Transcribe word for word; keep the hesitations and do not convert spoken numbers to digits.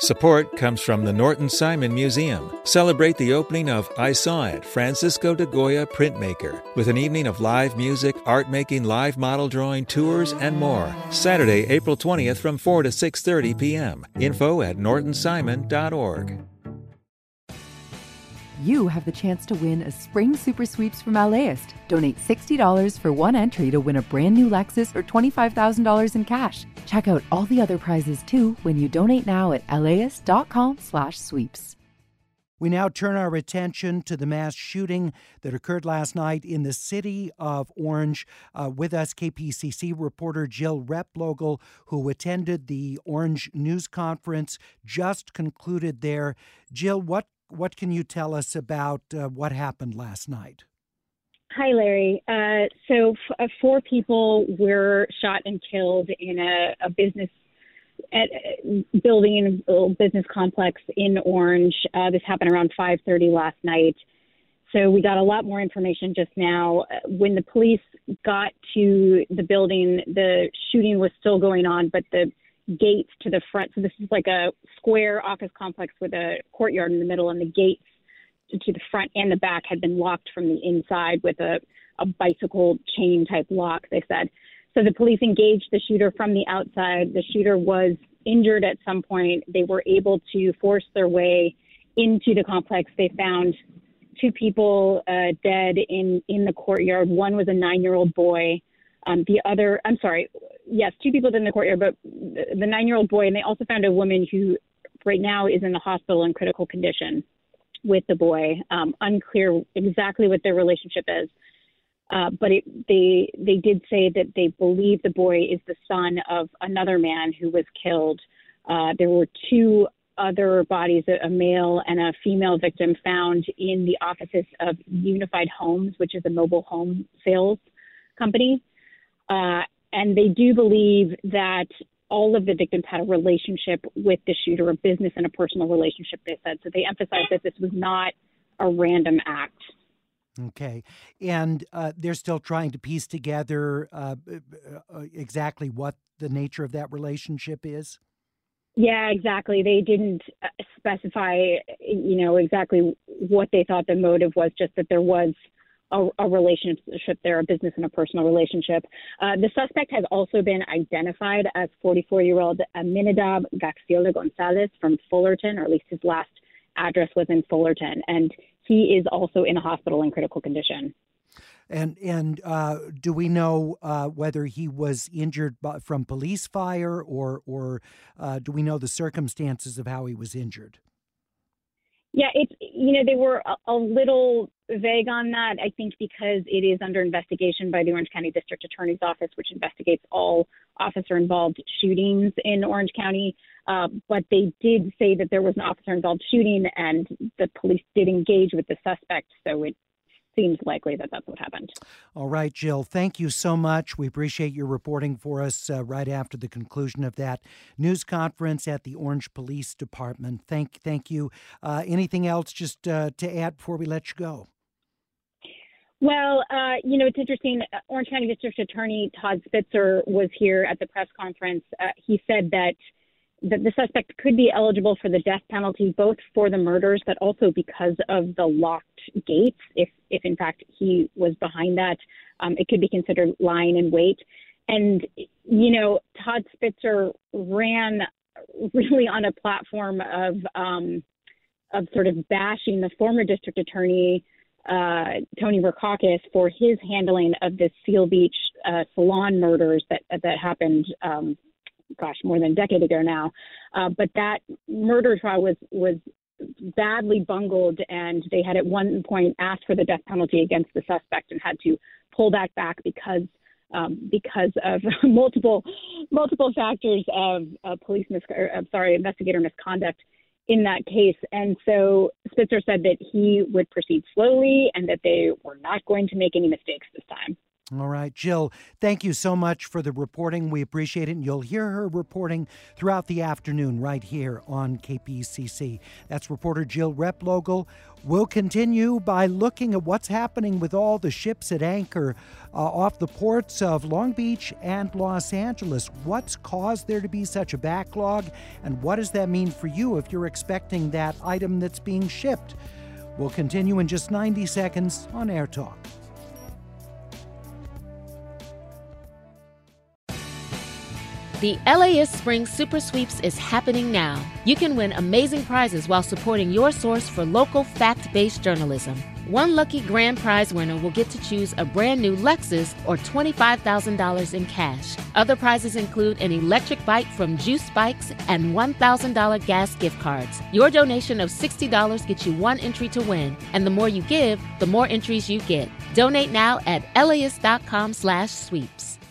Support comes from the Norton Simon Museum. Celebrate the opening of I Saw It, Francisco de Goya Printmaker, with an evening of live music, art making, live model drawing, tours, and more. Saturday, April twentieth from four to six thirty p.m. Info at norton simon dot org. You have the chance to win a Spring Super Sweeps from LAist. Donate sixty dollars for one entry to win a brand new Lexus or twenty-five thousand dollars in cash. Check out all the other prizes too when you donate now at laist.com slash sweeps. We now turn our attention to the mass shooting that occurred last night in the city of Orange. Uh, with us, K P C C reporter Jill Replogle, who attended the Orange news conference just concluded there. Jill, what What can you tell us about uh, what happened last night? Hi, Larry. Uh, so f- uh, four people were shot and killed in a, a business at, uh, building in a little business complex in Orange. Uh, this happened around five thirty last night. So we got a lot more information just now. When the police got to the building, the shooting was still going on, but the gates to the front. So this is like a square office complex with a courtyard in the middle, and the gates to the front and the back had been locked from the inside with a, a bicycle chain type lock, they said. So the police engaged the shooter from the outside. The shooter was injured at some point. They were able to force their way into the complex. They found two people uh, dead in, in the courtyard. One was a nine-year-old boy. Um, the other, I'm sorry, yes, two people in the courtyard, but the nine-year-old boy, and they also found a woman who right now is in the hospital in critical condition with the boy. Um, unclear exactly what their relationship is, uh, but it, they they did say that they believe the boy is the son of another man who was killed. Uh, there were two other bodies, a, a male and a female victim, found in the offices of Unified Homes, which is a mobile home sales company. Uh, and they do believe that all of the victims had a relationship with the shooter, a business and a personal relationship, they said. So they emphasized that this was not a random act. Okay. And uh, they're still trying to piece together uh, exactly what the nature of that relationship is? Yeah, exactly. They didn't specify, you know, exactly what they thought the motive was, just that there was A, a relationship there, a business and a personal relationship. Uh, the suspect has also been identified as forty-four-year-old Aminadab Gaxiola Gonzalez from Fullerton, or at least his last address was in Fullerton, and he is also in a hospital in critical condition. And and uh, do we know uh, whether he was injured by, from police fire, or or uh, do we know the circumstances of how he was injured? Yeah, it's, you know, they were a, a little vague on that, I think, because it is under investigation by the Orange County District Attorney's Office, which investigates all officer-involved shootings in Orange County. Uh, but they did say that there was an officer-involved shooting, and the police did engage with the suspect, so it seems likely that that's what happened. All right, Jill, thank you so much. We appreciate your reporting for us uh, right after the conclusion of that news conference at the Orange Police Department. Thank, thank you. Uh, anything else just uh, to add before we let you go? Well, uh, you know, it's interesting. Orange County District Attorney Todd Spitzer was here at the press conference. Uh, he said that that the suspect could be eligible for the death penalty, both for the murders, but also because of the locked gates. If, if in fact he was behind that, um, it could be considered lying in wait. And, you know, Todd Spitzer ran really on a platform of, um, of sort of bashing the former district attorney, uh, Tony Rackauckus, for his handling of the Seal Beach uh, salon murders that, that happened, um, gosh, more than a decade ago now. Uh, but that murder trial was, was badly bungled, and they had at one point asked for the death penalty against the suspect and had to pull that back because um, because of multiple multiple factors of uh, police mis- or, I'm sorry, investigator misconduct in that case. And so Spitzer said that he would proceed slowly and that they were not going to make any mistakes this time. All right, Jill, thank you so much for the reporting. We appreciate it, and you'll hear her reporting throughout the afternoon right here on K P C C. That's reporter Jill Replogle. We'll continue by looking at what's happening with all the ships at anchor uh, off the ports of Long Beach and Los Angeles. What's caused there to be such a backlog, and what does that mean for you if you're expecting that item that's being shipped? We'll continue in just ninety seconds on Air Talk. The L A ist Spring Super Sweeps is happening now. You can win amazing prizes while supporting your source for local fact-based journalism. One lucky grand prize winner will get to choose a brand new Lexus or twenty-five thousand dollars in cash. Other prizes include an electric bike from Juice Bikes and one thousand dollars gas gift cards. Your donation of sixty dollars gets you one entry to win, and the more you give, the more entries you get. Donate now at L A ist dot com slash sweeps.